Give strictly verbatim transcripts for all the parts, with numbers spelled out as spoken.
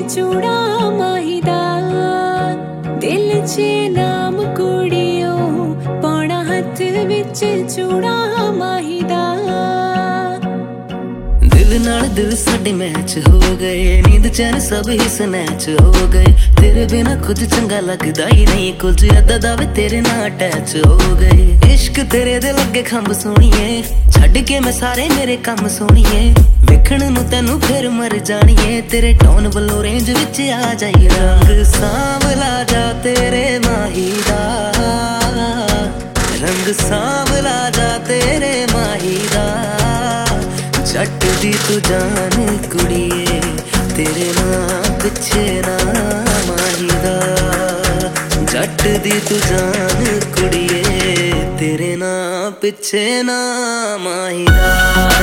चूड़ा माहिदा दिल च नाम कुड़ियो पौना हथ विच चूड़ा माहिदा दिल नाल दिल साडे मैच हो गए नींद चैन सब ही स्नैच हो गए तेरे बिना खुद चंगा लगदा ही नहीं कुछ अदा दा वे तेरे नाल अटैच हो गए इश्क तेरे दे लगे खंब सोहणीए छड्ड के मैं सारे मेरे कम सोहणीए वेखण नूं तैनू फिर मर जाणीए तेरे टोन वल्लों रेंज विच आ जाई रंग सांवला जा तेरे माही दा रंग सांवला जा तेरे माही दा जट दी तू जान कुड़िए तेरे नाम पिछे ना माहिदा जट दी तू जान कुड़िए तेरे नाम पिछे ना माहिदा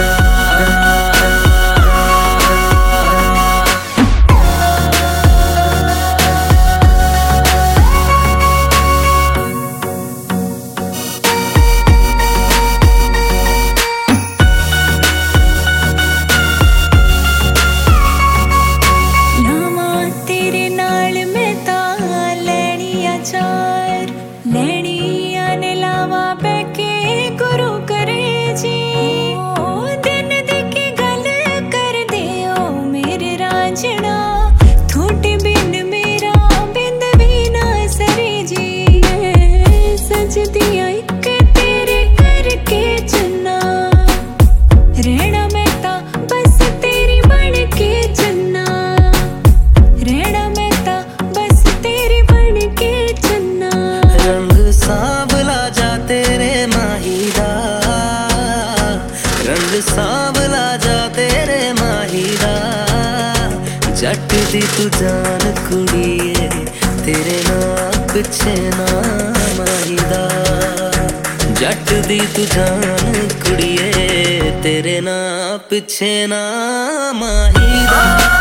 सांवला जा तेरे माहिदा जट दी तू जान कुड़िए तेरे नाम पिछे ना माहिदा जट दी तू जान कुड़िए तेरे नाम पिछे ना माहिदा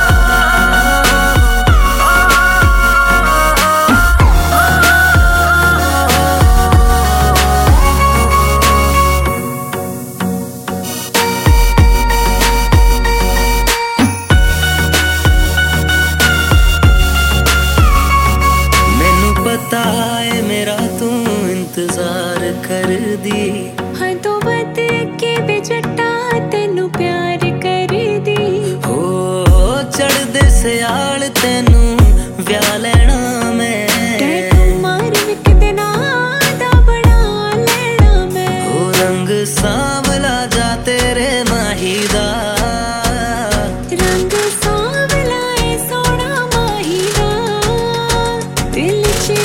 मेरा तू इंतजार कर दी हाँ तो बद के बेजटा तेनू प्यार कर दी हो चढ़ दे सियाल तेनू व्याह लेना मैं मार विक देना दा बना लेना मैं हो रंग सांवला जा तेरे माहिदा रंग सांवला है सोना माहिदा दिल च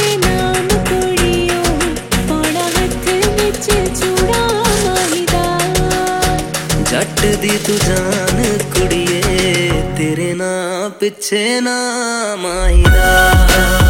जट दी तू जान कुड़िए तेरे नाम पिछे ना माहिदा।